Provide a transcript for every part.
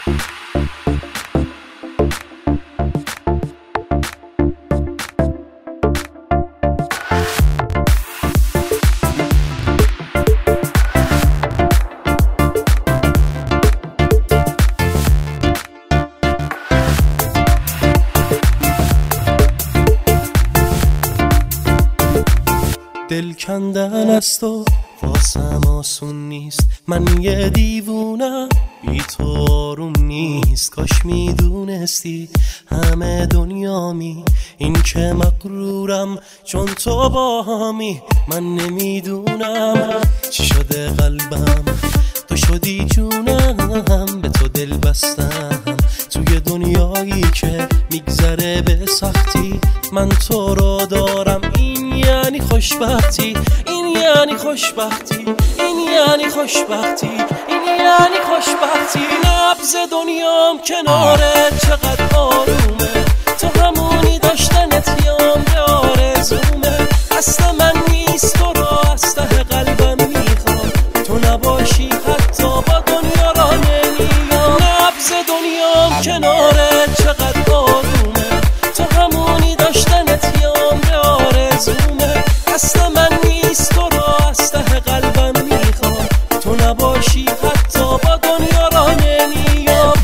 دل کندن است و واسم آسون نیست، من یه دیوونم بی تو آروم نیست. کاش میدونستی همه دنیامی، این که مغرورم چون تو با همی. من نمیدونم چی شده قلبم، تو شدی جونم، به تو دل بستم. توی دنیایی که میگذره به سختی، من تو رو دارم. این یعنی خوشبختی، این یعنی خوشبختی، این یعنی خوشبختی، این یعنی خوشبختی. نبض دنیام کنارت چقدر آرومه، تو همونی داشتنت یام به آرزومه. اصلا من نیست تو را از ته قلبم میخوام، تو نباشی حتی با دنیا را نمیام. نبض دنیام کنارت چقدر آرومه، تو همونی داشتنت یام به آرزومه. اصلا من نیست تو را از ته قلبم میخوام، تو نباشی حتی با دنیا را نمیام.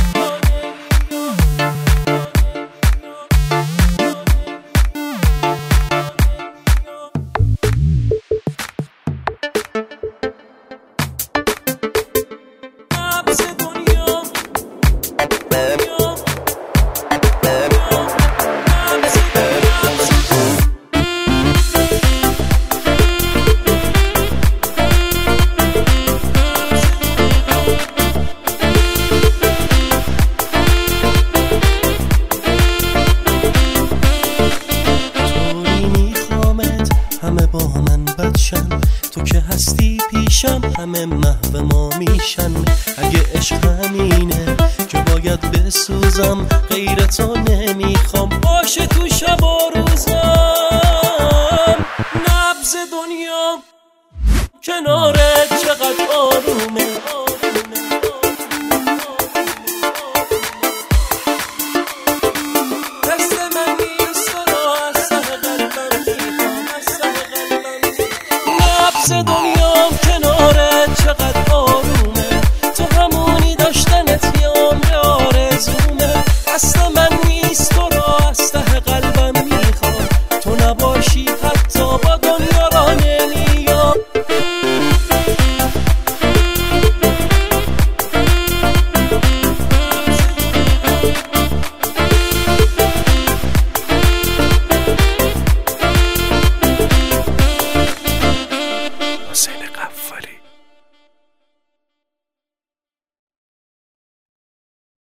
تو که هستی پیشم، همه محو ما میشن. اگه عشق همینه که باید بسوزم، غیر تو نمیخوام باشه تو شب و روزم. نبض دنیا کنارت چقدر آرومه، دنیام کنارت چقدر آرومه، تو همونی داشتنت یام به آرزومه. اصلا من نیست تو را از ته قلبم میخوام، تو نباشی حتی با دنیا را نمیام.